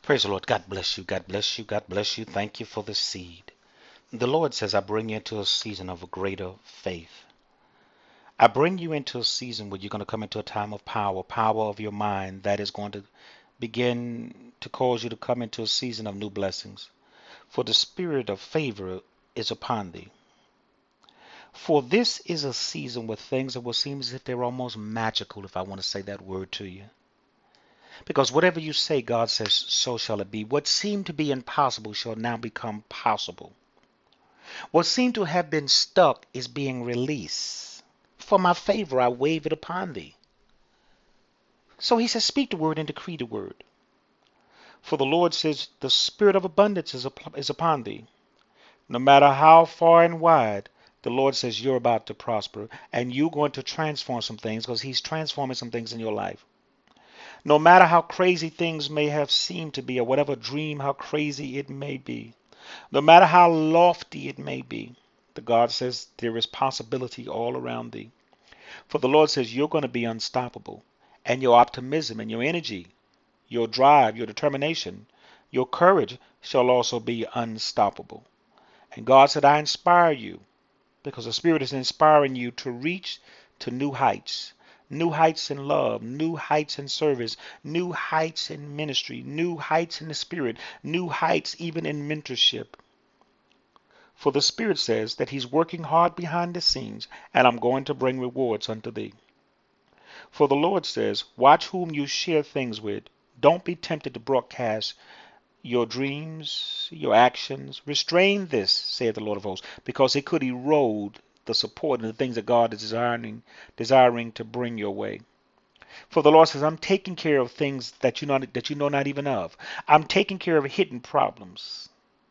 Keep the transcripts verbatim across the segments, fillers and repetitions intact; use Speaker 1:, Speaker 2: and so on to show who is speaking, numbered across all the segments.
Speaker 1: Praise the Lord. God bless you. God bless you. God bless you. Thank you for the seed. The Lord says, I bring you into a season of a greater faith. I bring you into a season where you're going to come into a time of power, power of your mind that is going to begin to cause you to come into a season of new blessings. For the spirit of favor is upon thee. For this is a season where things that will seem as if they're almost magical, if I want to say that word to you. Because whatever you say, God says, so shall it be. What seemed to be impossible shall now become possible. What seemed to have been stuck is being released. For my favor, I wave it upon thee. So he says, speak the word and decree the word. For the Lord says, the spirit of abundance is, up, is upon thee. No matter how far and wide, the Lord says you're about to prosper and you're going to transform some things because he's transforming some things in your life. No matter how crazy things may have seemed to be or whatever dream, how crazy it may be, no matter how lofty it may be, the God says there is possibility all around thee. For the Lord says you're going to be unstoppable, and your optimism and your energy, your drive, your determination, your courage shall also be unstoppable. And God said, I inspire you because the Spirit is inspiring you to reach to new heights. New heights in love, new heights in service, new heights in ministry, new heights in the Spirit, new heights even in mentorship. For the Spirit says that he's working hard behind the scenes, and I'm going to bring rewards unto thee. For the Lord says, watch whom you share things with. Don't be tempted to broadcast your dreams, your actions. Restrain this, saith the Lord of hosts, because it could erode the support and the things that God is desiring, desiring to bring your way. For the Lord says, I'm taking care of things that you know that you know not even of. I'm taking care of hidden problems.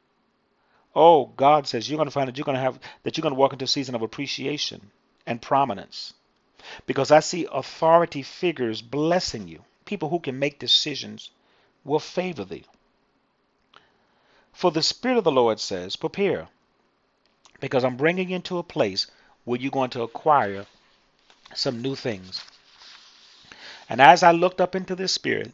Speaker 1: Oh, God says you're going to find that you're going to have that you're going to walk into a season of appreciation and prominence. Because I see authority figures blessing you. People who can make decisions will favor thee. For the Spirit of the Lord says, prepare, because I'm bringing you into a place where you're going to acquire some new things. And as I looked up into this Spirit,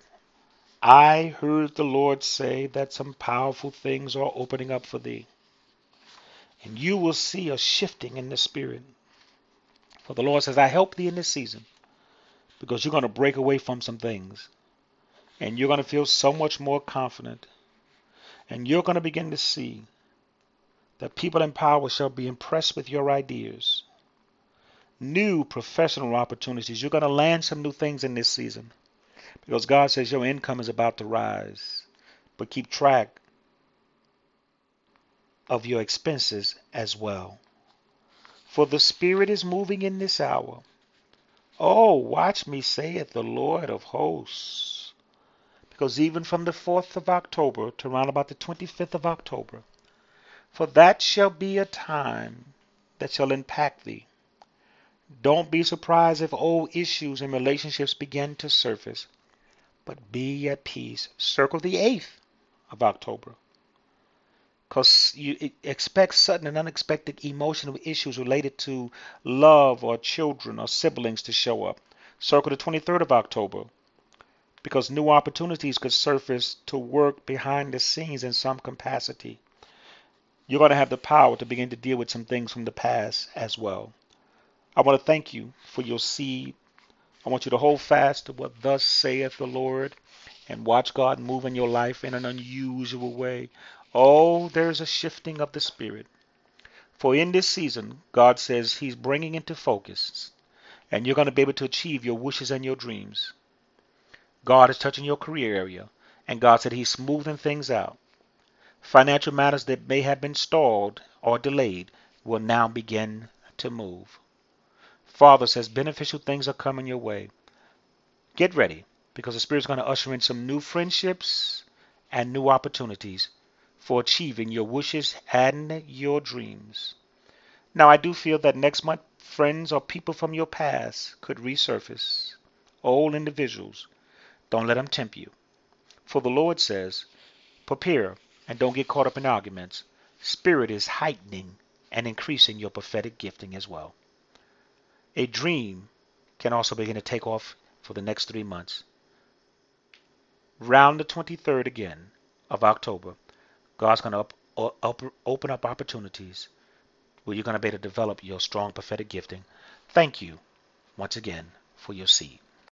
Speaker 1: I heard the Lord say that some powerful things are opening up for thee. And you will see a shifting in the Spirit. For the Lord says, I help thee in this season because you're going to break away from some things. And you're going to feel so much more confident. And you're going to begin to see that people in power shall be impressed with your ideas. New professional opportunities. You're going to land some new things in this season because God says your income is about to rise. But keep track of your expenses as well. For the Spirit is moving in this hour. Oh, watch me, saith the Lord of hosts. Because even from the fourth of October to around about the twenty-fifth of October, for that shall be a time that shall impact thee. Don't be surprised if old issues and relationships begin to surface, but be at peace. Circle the eighth of October. Because you expect sudden and unexpected emotional issues related to love or children or siblings to show up. Circle the twenty-third of October. Because new opportunities could surface to work behind the scenes in some capacity. You're going to have the power to begin to deal with some things from the past as well. I want to thank you for your seed. I want you to hold fast to what thus saith the Lord and watch God move in your life in an unusual way. Oh, there's a shifting of the Spirit. For in this season, God says he's bringing into focus and you're going to be able to achieve your wishes and your dreams. God is touching your career area and God said he's smoothing things out. Financial matters that may have been stalled or delayed will now begin to move. Father says beneficial things are coming your way. Get ready because the Spirit's going to usher in some new friendships and new opportunities for achieving your wishes and your dreams. Now, I do feel that next month, friends or people from your past could resurface. Old individuals, don't let them tempt you. For the Lord says, prepare and don't get caught up in arguments. Spirit is heightening and increasing your prophetic gifting as well. A dream can also begin to take off for the next three months. Round the twenty-third again, of October, God's going to up, up, open up opportunities where you're going to be able to develop your strong prophetic gifting. Thank you once again for your seed.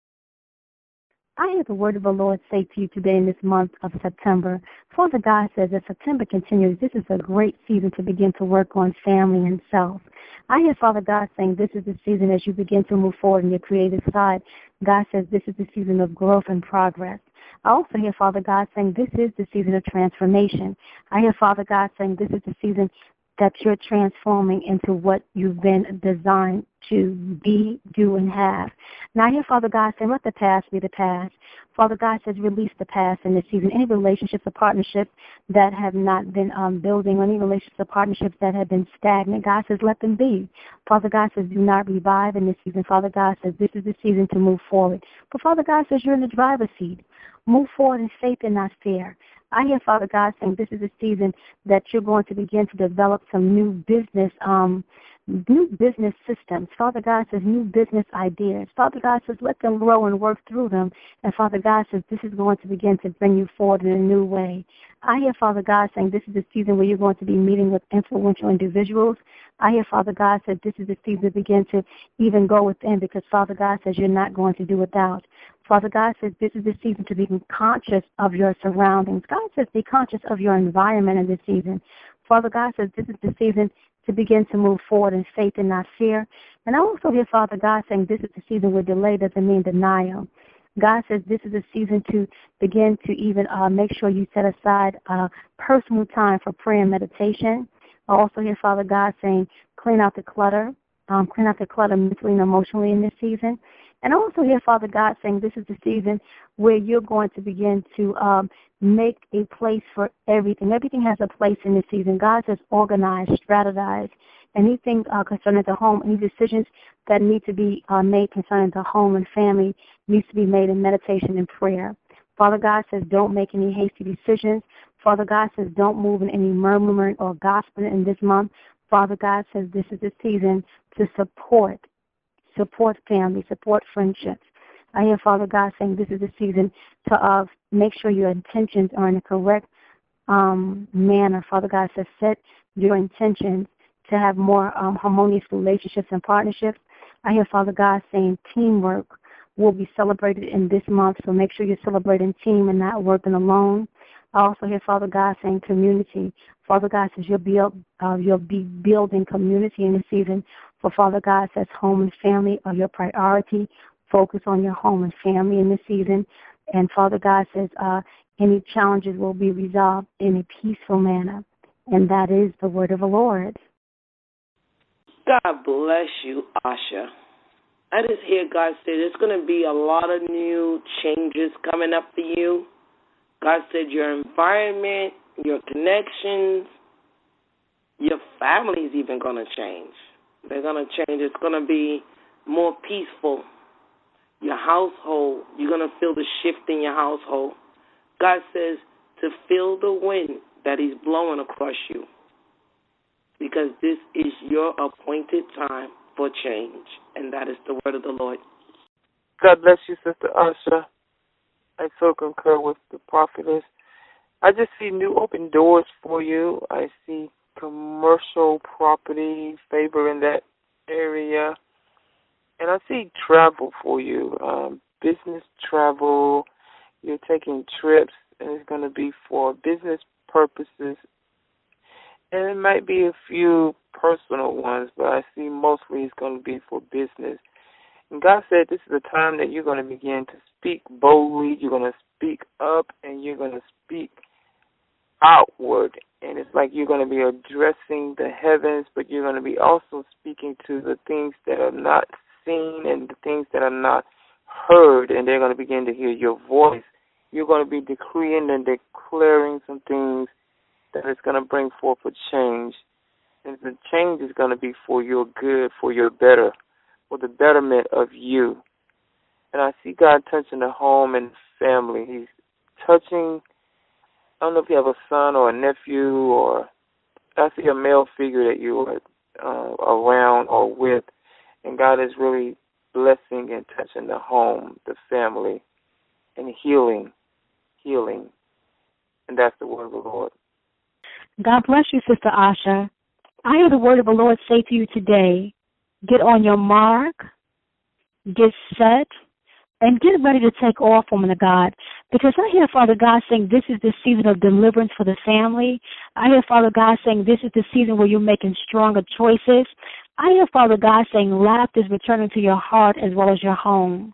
Speaker 2: I hear the word of the Lord say to you today in this month of September. Father God says as September continues, this is a great season to begin to work on family and self. I hear Father God saying this is the season as you begin to move forward in your creative side. God says this is the season of growth and progress. I also hear Father God saying this is the season of transformation. I hear Father God saying this is the season that you're transforming into what you've been designed to be, do, and have. Now I hear Father God say, let the past be the past. Father God says, release the past in this season. Any relationships or partnerships that have not been um, building, or any relationships or partnerships that have been stagnant, God says, let them be. Father God says, do not revive in this season. Father God says, this is the season to move forward. But Father God says, you're in the driver's seat. Move forward in faith and not fear. I hear Father God saying this is a season that you're going to begin to develop some new business um, new business systems. Father God says new business ideas. Father God says let them grow and work through them. And Father God says this is going to begin to bring you forward in a new way. I hear Father God saying this is the season where you're going to be meeting with influential individuals. I hear Father God said this is the season to begin to even go within, because Father God says you're not going to do without. Father God says this is the season to be conscious of your surroundings. God says be conscious of your environment in this season. Father God says this is the season to begin to move forward in faith and not fear. And I also hear Father God saying this is the season where delay doesn't mean denial. God says this is a season to begin to even uh, make sure you set aside uh, personal time for prayer and meditation. I also hear Father God saying clean out the clutter, um, clean out the clutter mentally and emotionally in this season. And I also hear Father God saying this is the season where you're going to begin to um, make a place for everything. Everything has a place in this season. God says organize, strategize. Anything uh, concerning the home, any decisions that need to be uh, made concerning the home and family needs to be made in meditation and prayer. Father God says don't make any hasty decisions. Father God says don't move in any murmuring or gossiping in this month. Father God says this is the season to support Support family, support friendships. I hear Father God saying this is the season to uh, make sure your intentions are in the correct um, manner. Father God says set your intentions to have more um, harmonious relationships and partnerships. I hear Father God saying teamwork will be celebrated in this month, so make sure you're celebrating team and not working alone. I also hear Father God saying community. Father God says you'll be, uh, you'll be building community in this season. For Father God says home and family are your priority. Focus on your home and family in this season. And Father God says uh, any challenges will be resolved in a peaceful manner. And that is the word of the Lord.
Speaker 3: God bless you, Asha. I just hear God say there's going to be a lot of new changes coming up for you. God said your environment, your connections, your family is even going to change. They're going to change. It's going to be more peaceful. Your household, you're going to feel the shift in your household. God says to feel the wind that He's blowing across you, because this is your appointed time for change, and that is the word of the Lord.
Speaker 4: God bless you, Sister Asha. I so concur with the prophetess. I just see new open doors for you. I see commercial property, favor in that area. And I see travel for you, um, business travel. You're taking trips, and it's going to be for business purposes. And it might be a few personal ones, but I see mostly it's going to be for business. And God said this is a time that you're going to begin to speak boldly. You're going to speak up, and you're going to speak outward. And it's like you're going to be addressing the heavens, but you're going to be also speaking to the things that are not seen and the things that are not heard, and they're going to begin to hear your voice. You're going to be decreeing and declaring some things that is going to bring forth a change. And the change is going to be for your good, for your better, for the betterment of you. And I see God touching the home and family. He's touching, I don't know if you have a son or a nephew, or I see a male figure that you are uh, around or with. And God is really blessing and touching the home, the family, and healing, healing. And that's the word of the Lord.
Speaker 2: God bless you, Sister Asha. I hear the word of the Lord say to you today, get on your mark, get set, and get ready to take off, woman of God. Because I hear Father God saying this is the season of deliverance for the family. I hear Father God saying this is the season where you're making stronger choices. I hear Father God saying laughter is returning to your heart as well as your home.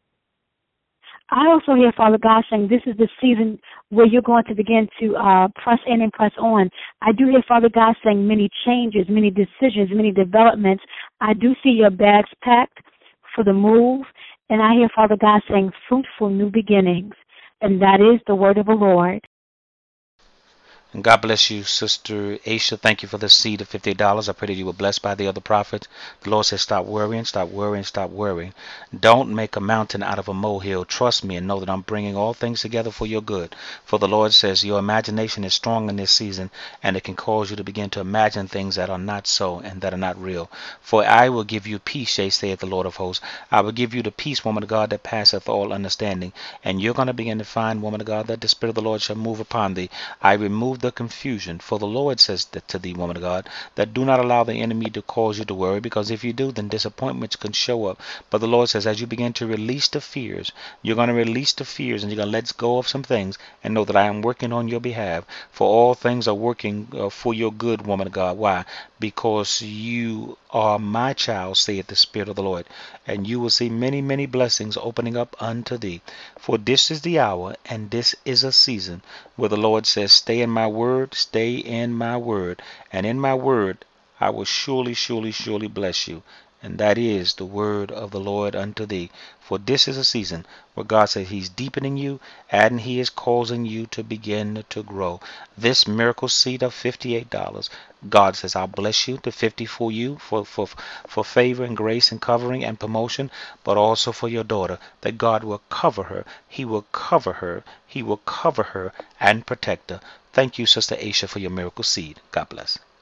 Speaker 2: I also hear Father God saying this is the season where you're going to begin to uh, press in and press on. I do hear Father God saying many changes, many decisions, many developments. I do see your bags packed for the move. And I hear Father God saying fruitful new beginnings. And that is the word of the Lord.
Speaker 1: And God bless you, Sister Aisha. Thank you for the seed of fifty dollars. I pray that you were blessed by the other prophets. The Lord says, stop worrying, stop worrying, stop worrying. Don't make a mountain out of a molehill. Trust me and know that I'm bringing all things together for your good. For the Lord says your imagination is strong in this season, and it can cause you to begin to imagine things that are not so and that are not real. For I will give you peace, yea, saith the Lord of hosts. I will give you the peace, woman of God, that passeth all understanding. And you're going to begin to find, woman of God, that the Spirit of the Lord shall move upon thee. I remove the confusion. For the Lord says that to thee, woman of God, that do not allow the enemy to cause you to worry, because if you do, then disappointments can show up. But the Lord says, as you begin to release the fears, you're going to release the fears and you're going to let go of some things and know that I am working on your behalf. For all things are working uh, for your good, woman of God. Why? Because you are my child, saith the Spirit of the Lord, and you will see many, many blessings opening up unto thee. For this is the hour and this is a season where the Lord says, stay in my word, stay in my word, and in my word I will surely, surely, surely bless you. And that is the word of the Lord unto thee. For this is a season where God says he's deepening you and he is causing you to begin to grow. This miracle seed of fifty-eight dollars, God says, I'll bless you, the fifty for you, for, for, for favor and grace and covering and promotion, but also for your daughter, that God will cover her. He will cover her. He will cover her and protect her. Thank you, Sister Aisha, for your miracle seed. God bless.